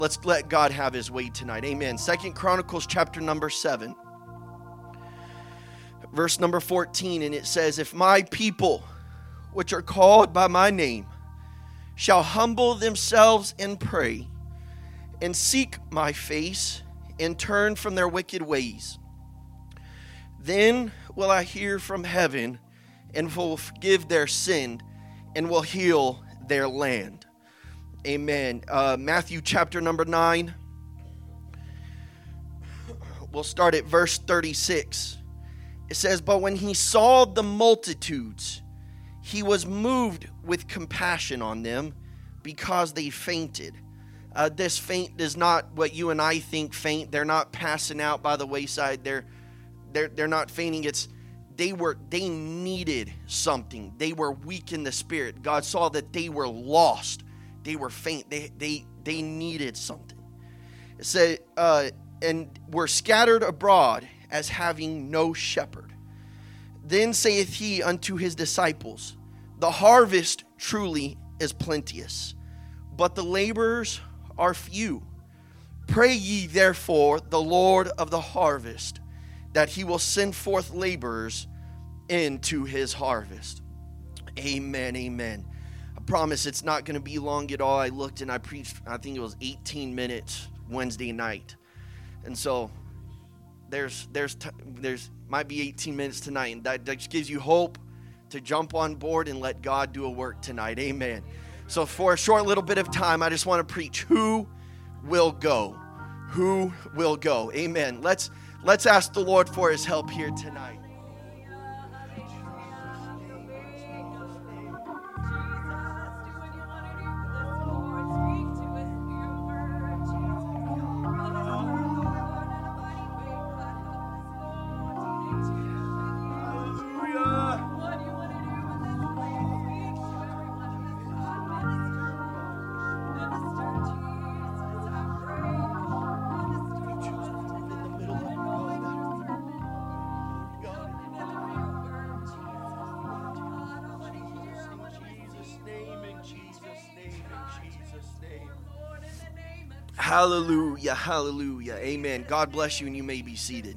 Let's let God have his way tonight. Amen. 2 Chronicles chapter number 7. Verse number 14. And it says, if my people, which are called by my name, shall humble themselves and pray, and seek my face, and turn from their wicked ways, then will I hear from heaven, and will forgive their sin, and will heal their land. Amen. Matthew chapter number 9. We'll start at verse 36. It says, but when he saw the multitudes, he was moved with compassion on them, because they fainted. This faint is not what you and I think faint. They're not passing out by the wayside. They're not fainting. They needed something. They were weak in the spirit. God saw that they were lost. They were faint. They needed something. It said, and were scattered abroad as having no shepherd. Then saith he unto his disciples, the harvest truly is plenteous, but the laborers are few. Pray ye therefore the Lord of the harvest, that he will send forth laborers into his harvest. Amen, amen. I promise it's not going to be long at all. I looked and I preached, I think it was 18 minutes Wednesday night. And so there's might be 18 minutes tonight, and that just gives you hope to jump on board and let God do a work tonight. Amen. So for a short little bit of time, I just want to preach, who will go? Who will go? Amen. Let's ask the Lord for his help here tonight. Hallelujah, hallelujah, amen. God bless you, and you may be seated.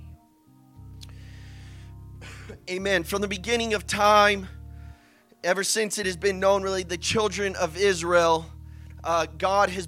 Amen. From the beginning of time, ever since it has been known, really, the children of Israel, God has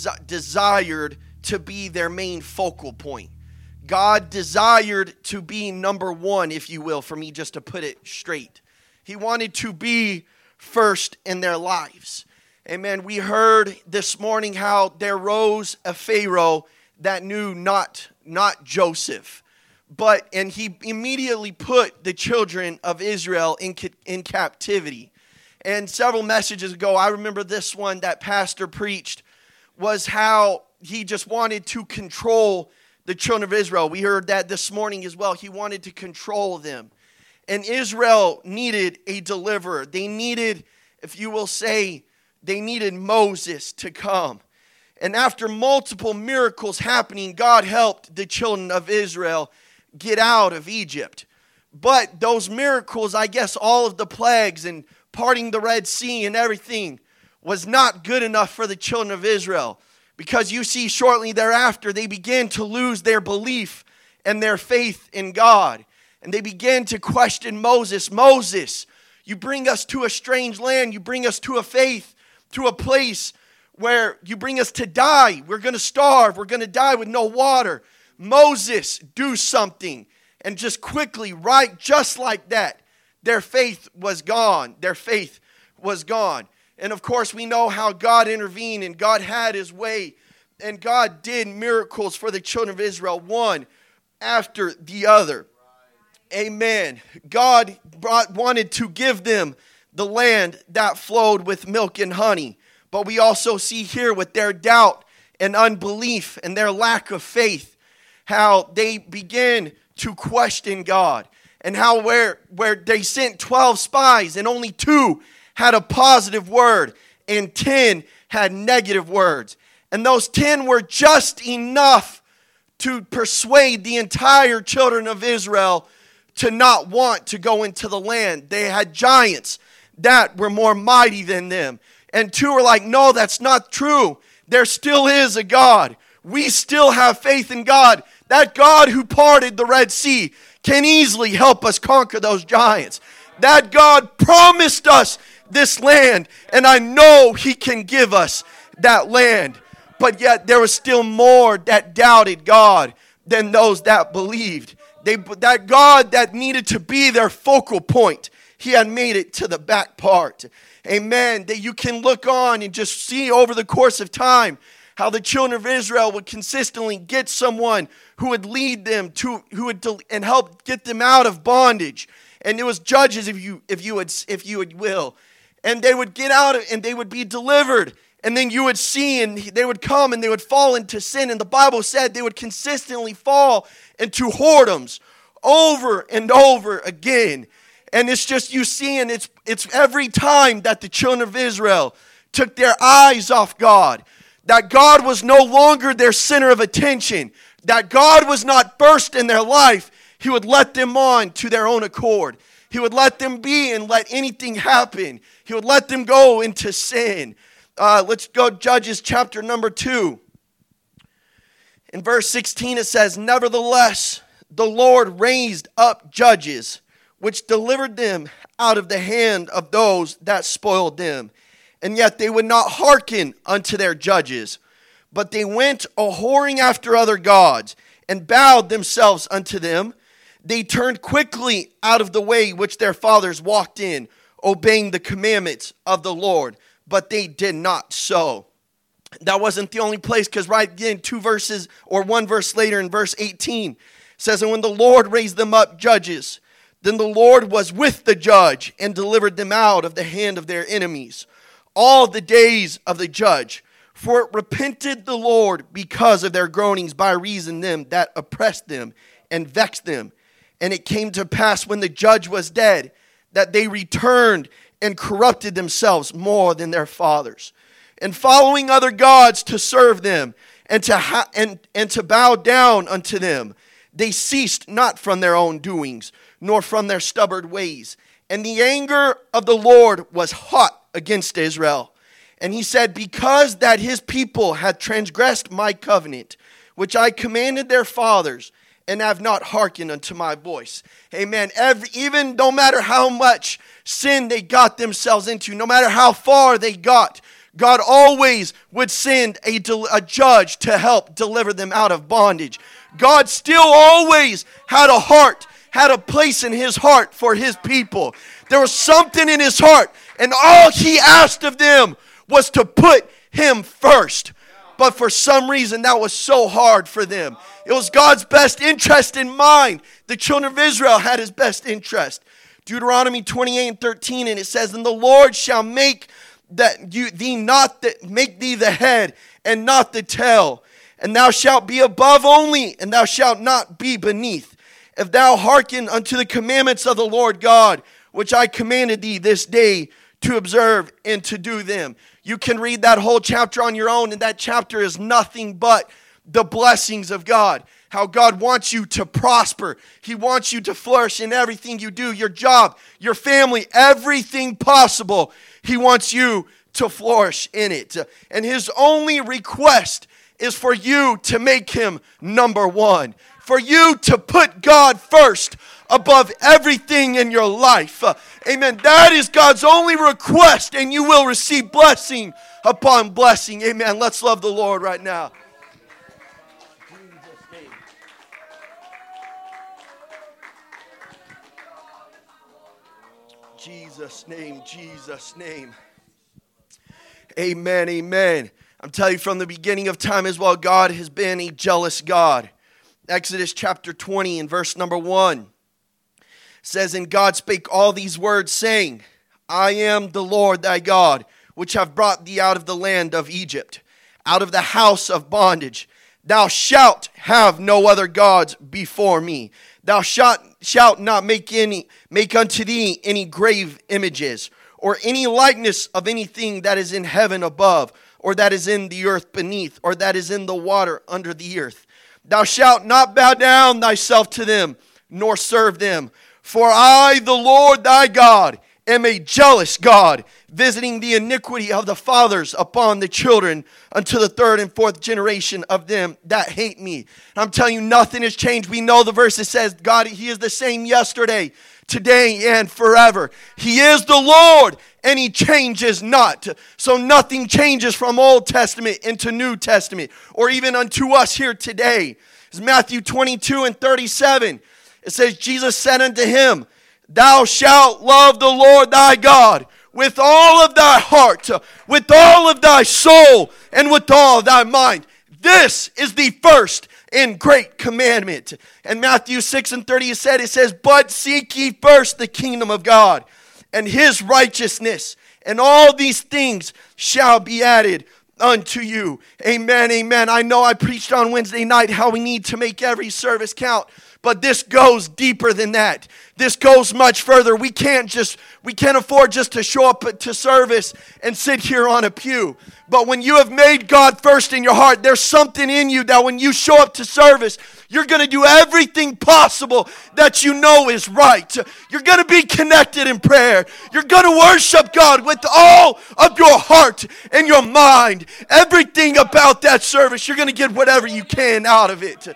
desired to be their main focal point. God desired to be number one, if you will, for me just to put it straight. He wanted to be first in their lives. Amen. We heard this morning how there rose a Pharaoh that knew not Joseph, and he immediately put the children of Israel in captivity. And several messages ago, I remember this one that pastor preached was how he just wanted to control the children of Israel. We heard that this morning as well. He wanted to control them. And Israel needed a deliverer. They needed, if you will say, they needed Moses to come. And after multiple miracles happening, God helped the children of Israel get out of Egypt. But those miracles, I guess all of the plagues and parting the Red Sea and everything was not good enough for the children of Israel. Because you see, shortly thereafter, they began to lose their belief and their faith in God. And they began to question Moses. Moses, you bring us to a strange land. You bring us to a faith, to a place where you bring us to die. We're going to starve. We're going to die with no water. Moses, do something. And just quickly, right, just like that, their faith was gone. Their faith was gone. And of course, we know how God intervened and God had his way. And God did miracles for the children of Israel, one after the other. Amen. God wanted to give them the land that flowed with milk and honey. But we also see here with their doubt and unbelief and their lack of faith, how they begin to question God. And how where they sent 12 spies and only 2 had a positive word and 10 had negative words. And those 10 were just enough to persuade the entire children of Israel to not want to go into the land. They had giants that were more mighty than them. And 2 were like, no, that's not true. There still is a God. We still have faith in God. That God who parted the Red Sea can easily help us conquer those giants. That God promised us this land, and I know He can give us that land. But yet there was still more that doubted God than those that believed. That God that needed to be their focal point, He had made it to the back part. Amen. That you can look on and just see over the course of time how the children of Israel would consistently get someone who would lead them to, and help get them out of bondage. And it was judges, if you would will. And they would get out and they would be delivered. And then you would see, and they would come and they would fall into sin. And the Bible said they would consistently fall into whoredoms over and over again. And it's just you seeing, it's every time that the children of Israel took their eyes off God, that God was no longer their center of attention, that God was not first in their life, He would let them on to their own accord. He would let them be and let anything happen. He would let them go into sin. Let's go Judges chapter number 2. In verse 16 it says, "Nevertheless, the Lord raised up judges, which delivered them out of the hand of those that spoiled them. And yet they would not hearken unto their judges, but they went a-whoring after other gods, and bowed themselves unto them. They turned quickly out of the way which their fathers walked in, obeying the commandments of the Lord, but they did not so." That wasn't the only place, because right again, 2 verses or 1 verse later in verse 18 says, "And when the Lord raised them up judges, then the Lord was with the judge and delivered them out of the hand of their enemies all the days of the judge. For it repented the Lord because of their groanings by reason them that oppressed them and vexed them. And it came to pass when the judge was dead, that they returned and corrupted themselves more than their fathers, and following other gods to serve them and to bow down unto them. They ceased not from their own doings, nor from their stubborn ways. And the anger of the Lord was hot against Israel. And He said, because that His people had transgressed my covenant, which I commanded their fathers, and have not hearkened unto my voice." Amen. Even no matter how much sin they got themselves into, no matter how far they got, God always would send a judge to help deliver them out of bondage. God still always had a heart, had a place in His heart for His people. There was something in His heart, and all He asked of them was to put Him first. But for some reason, that was so hard for them. It was God's best interest in mind. The children of Israel had His best interest. Deuteronomy 28:13, and it says, "And the Lord shall make thee the head and not the tail. And thou shalt be above only, and thou shalt not be beneath. If thou hearken unto the commandments of the Lord God, which I commanded thee this day to observe and to do them." You can read that whole chapter on your own, and that chapter is nothing but the blessings of God. How God wants you to prosper. He wants you to flourish in everything you do, your job, your family, everything possible. He wants you to flourish in it. And His only request is for you to make Him number one. For you to put God first above everything in your life. Amen. That is God's only request, and you will receive blessing upon blessing. Amen. Let's love the Lord right now. Jesus' name, Jesus' name. Amen, amen. I'm telling you from the beginning of time as well, God has been a jealous God. Exodus chapter 20 and verse number 1 says, "And God spake all these words, saying, I am the Lord thy God, which have brought thee out of the land of Egypt, out of the house of bondage. Thou shalt have no other gods before me. Thou shalt not make unto thee any grave images, or any likeness of anything that is in heaven above, or that is in the earth beneath, or that is in the water under the earth. Thou shalt not bow down thyself to them, nor serve them. For I, the Lord thy God, am a jealous God, visiting the iniquity of the fathers upon the children unto the third and fourth generation of them that hate me. And I'm telling you, nothing has changed. We know the verse that says, God, He is the same yesterday, today, and forever. He is the Lord, and He changes not. So nothing changes from Old Testament into New Testament, or even unto us here today. It's Matthew 22 and 37. It says, Jesus said unto him, Thou shalt love the Lord thy God with all of thy heart, with all of thy soul, and with all thy mind. This is the first and great commandment. And Matthew 6 and 30 it says, But seek ye first the kingdom of God and His righteousness, and all these things shall be added unto you. Amen, amen. I know I preached on Wednesday night how we need to make every service count, but this goes deeper than that. This goes much further. We can't afford just to show up to service and sit here on a pew. But when you have made God first in your heart, there's something in you that when you show up to service, you're going to do everything possible that you know is right. You're going to be connected in prayer. You're going to worship God with all of your heart and your mind. Everything about that service, you're going to get whatever you can out of it.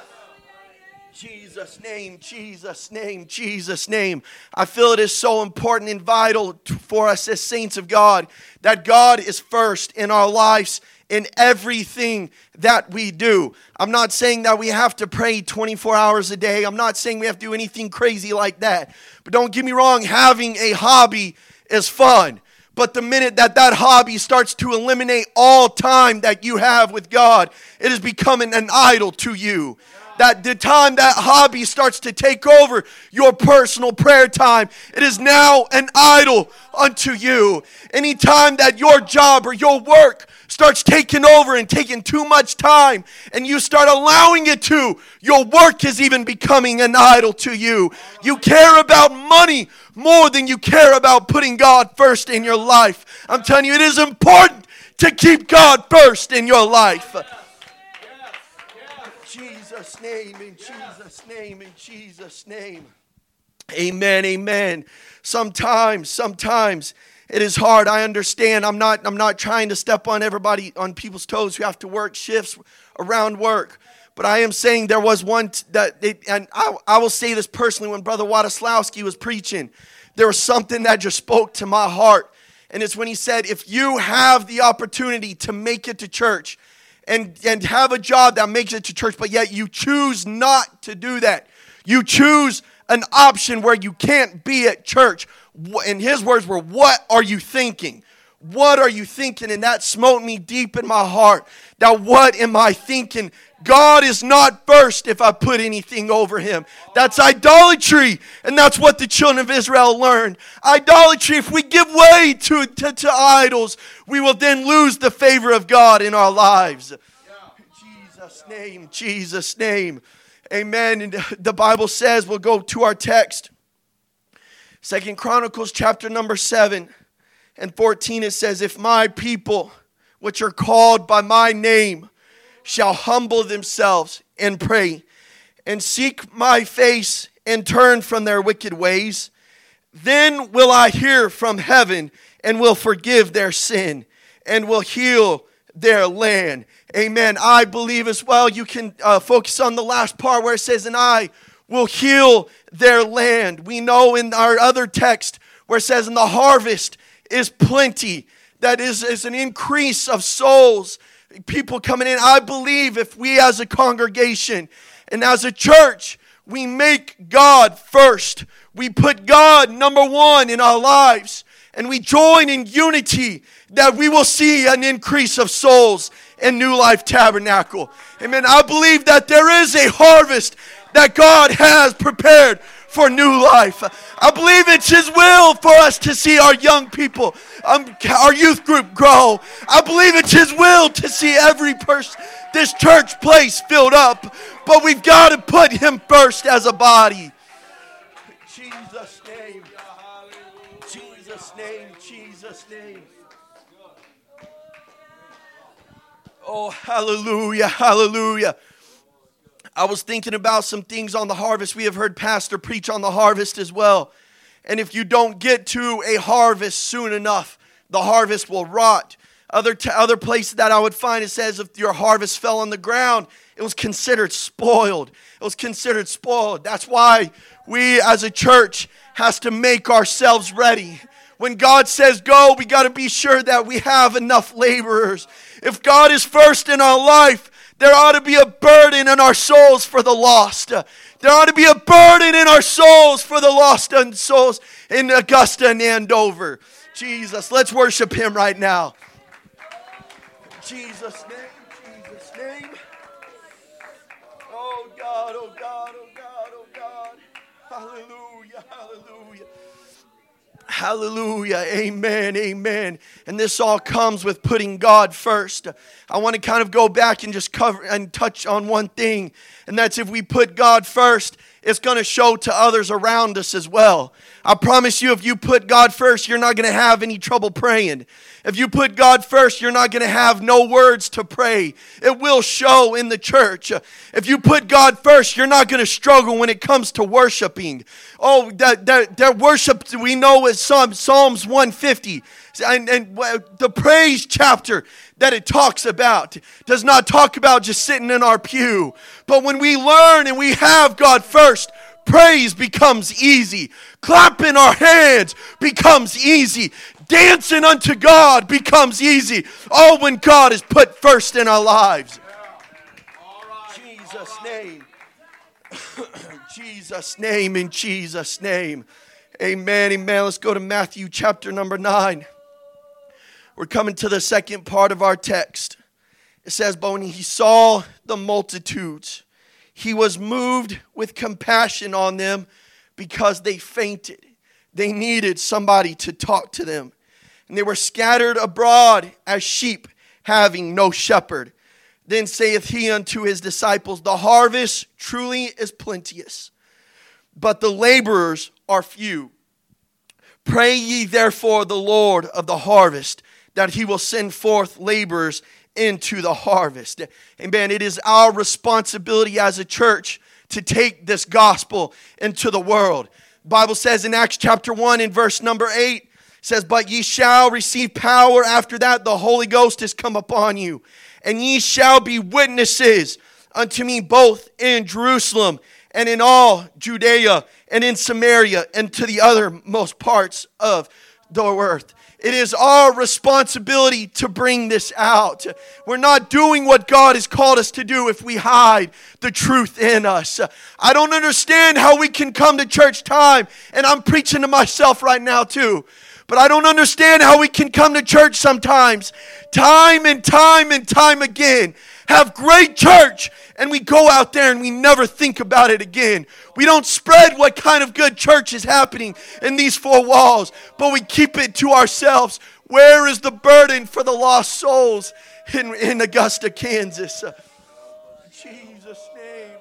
Jesus' name, Jesus' name, Jesus' name. I feel it is so important and vital for us as saints of God that God is first in our lives in everything that we do. I'm not saying that we have to pray 24 hours a day. I'm not saying we have to do anything crazy like that. But don't get me wrong, having a hobby is fun. But the minute that hobby starts to eliminate all time that you have with God, it is becoming an idol to you. That the time that hobby starts to take over your personal prayer time, it is now an idol unto you. Anytime that your job or your work starts taking over and taking too much time, and you start allowing it to, your work is even becoming an idol to you. You care about money more than you care about putting God first in your life. I'm telling you, it is important to keep God first in your life. Jesus' name, in Jesus' name, in Jesus' name. Amen, amen. Sometimes it is hard. I understand. I'm not trying to step on people's toes who have to work shifts around work. But I am saying there was one and I will say this personally, when Brother Wadaslawski was preaching, there was something that just spoke to my heart. And it's when he said, if you have the opportunity to make it to church, and have a job that makes it to church, but yet you choose not to do that. You choose an option where you can't be at church. And his words were, what are you thinking? What are you thinking? And that smote me deep in my heart. That what am I thinking? God is not first if I put anything over Him. That's idolatry. And that's what the children of Israel learned. Idolatry, if we give way to idols, we will then lose the favor of God in our lives. Jesus' name, Jesus' name. Amen. And the Bible says, we'll go to our text. 2 Chronicles chapter number 7 and 14, it says, If my people, which are called by my name, shall humble themselves and pray, and seek my face, and turn from their wicked ways, then will I hear from heaven, and will forgive their sin, and will heal their land. Amen. I believe as well, you can focus on the last part where it says, and I will heal their land. We know in our other text where it says, and the harvest is plenty. That is an increase of souls, people coming in. I believe if we as a congregation and as a church, we make God first. We put God number one in our lives. And we join in unity, that we will see an increase of souls in New Life Tabernacle. Amen. I believe that there is a harvest that God has prepared for New Life. I believe it's His will for us to see our young people, our youth group grow. I believe it's His will to see every person, this church place filled up. But we've got to put Him first as a body. Jesus' name. Jesus' name. Jesus' name. Oh, hallelujah. Hallelujah. I was thinking about some things on the harvest. We have heard Pastor preach on the harvest as well. And if you don't get to a harvest soon enough, the harvest will rot. Other places that I would find, it says if your harvest fell on the ground, it was considered spoiled. It was considered spoiled. That's why we as a church has to make ourselves ready. When God says go, we got to be sure that we have enough laborers. If God is first in our life, there ought to be a burden in our souls for the lost. There ought to be a burden in our souls for the lost and souls in Augusta and Andover. Jesus, let's worship Him right now. Jesus' name, Jesus' name. Oh God, oh God, oh God, oh God. Hallelujah, hallelujah. Hallelujah, amen, amen. And this all comes with putting God first. I want to kind of go back and just cover and touch on one thing. And that's if we put God first, it's going to show to others around us as well. I promise you, if you put God first, you're not going to have any trouble praying. If you put God first, you're not going to have no words to pray. It will show in the church. If you put God first, you're not going to struggle when it comes to worshiping. Oh, that worship we know is Psalms 150. And the praise chapter that it talks about does not talk about just sitting in our pew. But when we learn and we have God first, praise becomes easy. Clapping our hands becomes easy. Dancing unto God becomes easy. Oh, when God is put first in our lives. Jesus' name. Jesus' name, in Jesus' name. Amen, amen. Let's go to Matthew chapter number 9. We're coming to the second part of our text. It says, but when he saw the multitudes, he was moved with compassion on them because they fainted. They needed somebody to talk to them. And they were scattered abroad as sheep having no shepherd. Then saith he unto his disciples, the harvest truly is plenteous, but the laborers are few. Pray ye therefore the Lord of the harvest, that he will send forth laborers into the harvest. Amen. It is our responsibility as a church to take this gospel into the world. The Bible says in Acts chapter 1 in verse number 8, says, but ye shall receive power after that the Holy Ghost is come upon you. And ye shall be witnesses unto me both in Jerusalem and in all Judea and in Samaria and to the uttermost parts of the earth. It is our responsibility to bring this out. We're not doing what God has called us to do if we hide the truth in us. I don't understand how we can come to church time, and I'm preaching to myself right now too. But I don't understand how we can come to church sometimes, time and time again, have great church, and we go out there and we never think about it again. We don't spread what kind of good church is happening in these four walls, but we keep it to ourselves. Where is the burden for the lost souls in Augusta, Kansas? Jesus' name.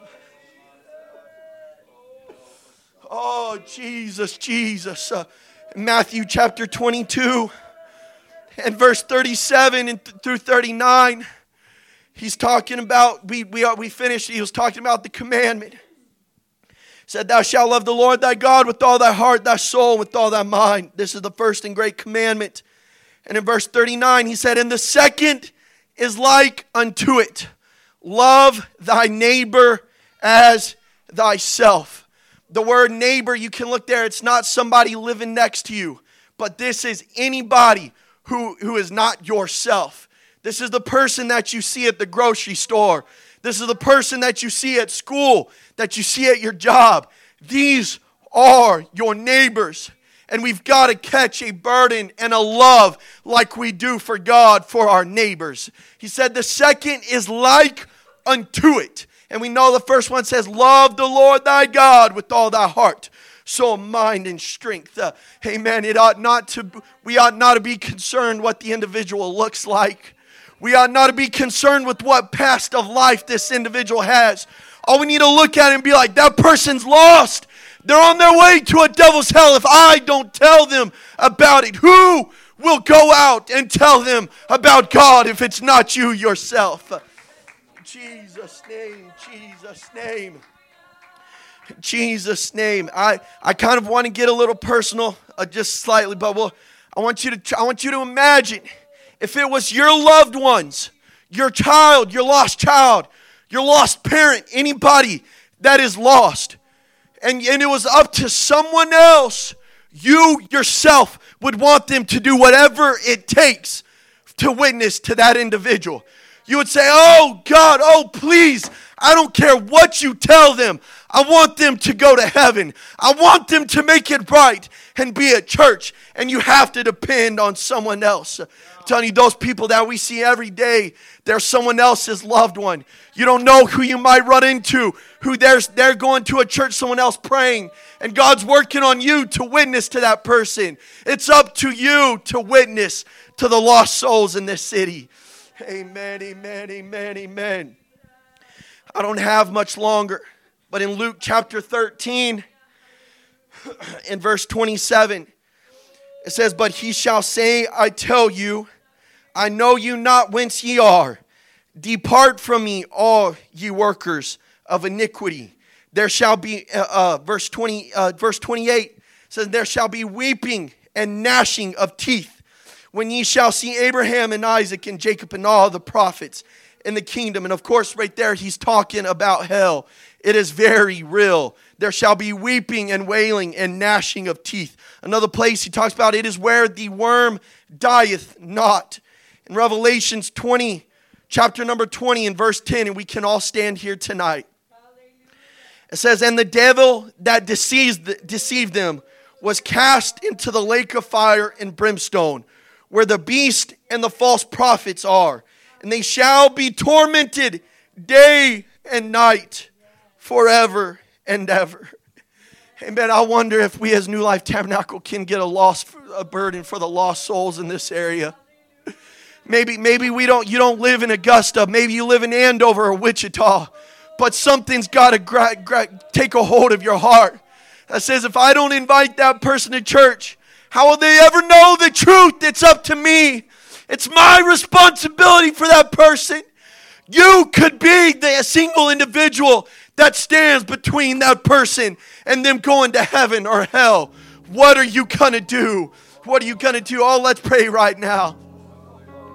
Oh, Jesus, Jesus. Matthew chapter 22 and verse 37 through 39. He's talking about, we finished, he was talking about the commandment. He said, thou shalt love the Lord thy God with all thy heart, thy soul, with all thy mind. This is the first and great commandment. And in verse 39, he said, and the second is like unto it. Love thy neighbor as thyself. The word neighbor, you can look there, it's not somebody living next to you, but this is anybody who is not yourself. This is the person that you see at the grocery store. This is the person that you see at school, that you see at your job. These are your neighbors. And we've got to catch a burden and a love like we do for God for our neighbors. He said the second is like unto it. And we know the first one says, love the Lord thy God with all thy heart, soul, mind, and strength. Amen. We ought not to be concerned what the individual looks like. We ought not to be concerned with what past of life this individual has. All we need to look at it and be like, that person's lost. They're on their way to a devil's hell if I don't tell them about it. Who will go out and tell them about God if it's not you yourself? Jesus' name, Jesus' name. In Jesus' name. I kind of want to get a little personal, just slightly, but I want you to imagine if it was your loved ones, your child, your lost parent, anybody that is lost, and it was up to someone else, you yourself would want them to do whatever it takes to witness to that individual. You would say, oh God, oh please, I don't care what you tell them. I want them to go to heaven. I want them to make it right and be at church. And you have to depend on someone else. I'm telling you, those people that we see every day, they're someone else's loved one. You don't know who you might run into, who they're going to a church, someone else praying, and God's working on you to witness to that person. It's up to you to witness to the lost souls in this city. Amen, amen, amen, amen. I don't have much longer, but in Luke chapter 13, in verse 27, it says, but he shall say, I tell you, I know you not whence ye are. Depart from me, all ye workers of iniquity. There shall be, verse 28 says, there shall be weeping and gnashing of teeth when ye shall see Abraham and Isaac and Jacob and all the prophets in the kingdom. And of course, right there, he's talking about hell. It is very real. There shall be weeping and wailing and gnashing of teeth. Another place he talks about, it is where the worm dieth not. In Revelations 20, chapter number 20 and verse 10, and we can all stand here tonight. It says, and the devil that deceived them was cast into the lake of fire and brimstone, where the beast and the false prophets are. And they shall be tormented day and night forever and ever. Amen. I wonder if we as New Life Tabernacle can get a burden for the lost souls in this area. Maybe you don't live in Augusta. Maybe you live in Andover or Wichita. But something's got to take a hold of your heart that says, if I don't invite that person to church, how will they ever know the truth? It's up to me. It's my responsibility for that person. You could be the single individual that stands between that person and them going to heaven or hell. What are you going to do? What are you going to do? Oh, let's pray right now.